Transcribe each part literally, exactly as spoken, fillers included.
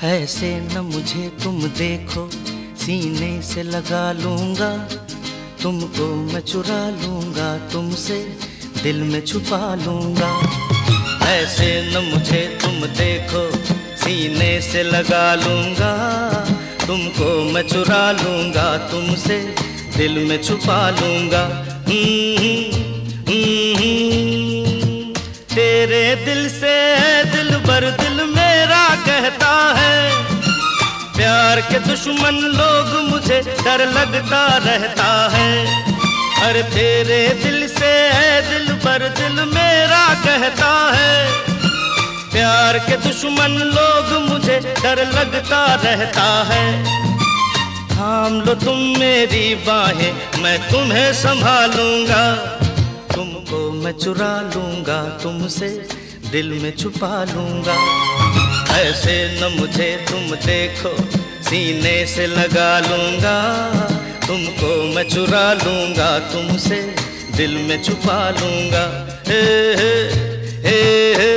ऐसे न मुझे तुम देखो, सीने से लगा लूंगा, तुमको मैं चुरा लूंगा, तुमसे दिल में छुपा लूंगा। ऐसे न मुझे तुम देखो, सीने से लगा लूंगा, तुमको मैं चुरा लूंगा, तुमसे दिल में छुपा लूंगा। तेरे दिल से दिल भर दिल मेरा कहता है, प्यार के दुश्मन लोग मुझे डर लगता रहता है। अरे तेरे दिल से दिल भर दिल मेरा कहता है, प्यार के दुश्मन लोग मुझे डर लगता रहता है। थाम लो तुम मेरी बाहें, मैं तुम्हें संभालूंगा, तुमको मैं चुरा लूंगा, तुमसे दिल में छुपा लूंगा। ऐसे न मुझे तुम देखो, सीने से लगा लूंगा, तुमको मैं चुरा लूंगा, तुमसे दिल में छुपा लूंगा। हे हे हे हे।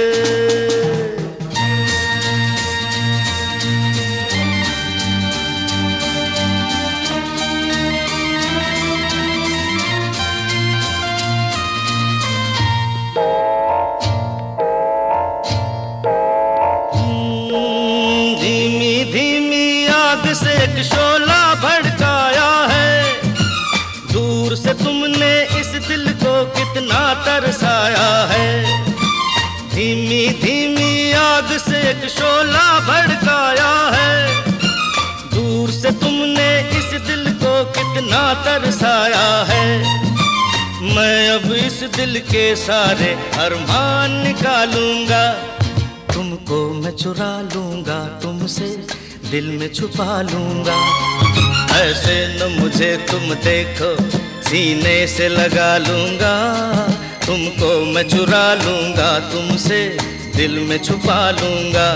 से एक शोला भड़काया है, दूर से तुमने इस दिल को कितना तरसाया है। धीमी धीमी आग से एक शोला भड़काया है, दूर से तुमने इस दिल को कितना तरसाया है। मैं अब इस दिल के सारे अरमान निकालूंगा, तुमको मैं चुरा लूंगा, तुमसे दिल में छुपा लूंगा। ऐसे न मुझे तुम देखो, सीने से लगा लूंगा, तुमको मैं चुरा लूंगा, तुमसे दिल में छुपा लूंगा।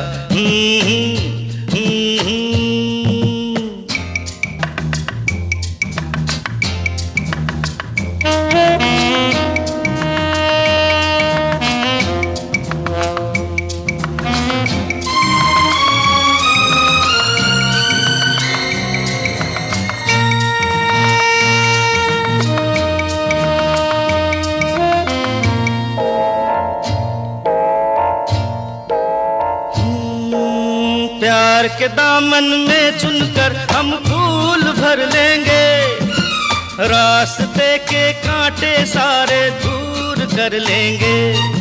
प्यार के दामन में चुनकर हम फूल भर लेंगे, रास्ते के कांटे सारे दूर कर लेंगे।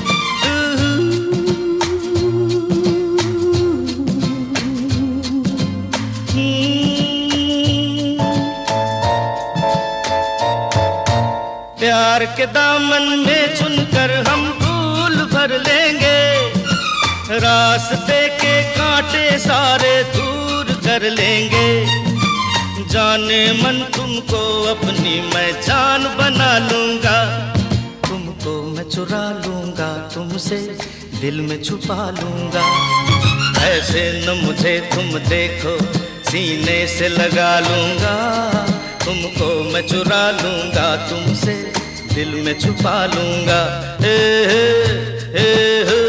प्यार के दामन में चुनकर हम फूल भर लेंगे, रास्ते के कांटे सारे दूर कर लेंगे। जाने मन तुमको अपनी मैं जान बना लूंगा, तुमको मैं चुरा लूंगा, तुमसे दिल में छुपा लूंगा। ऐसे न मुझे तुम देखो, सीने से लगा लूंगा, तुमको मैं चुरा लूंगा, तुमसे दिल में छुपा लूंगा। हे हे हे हे।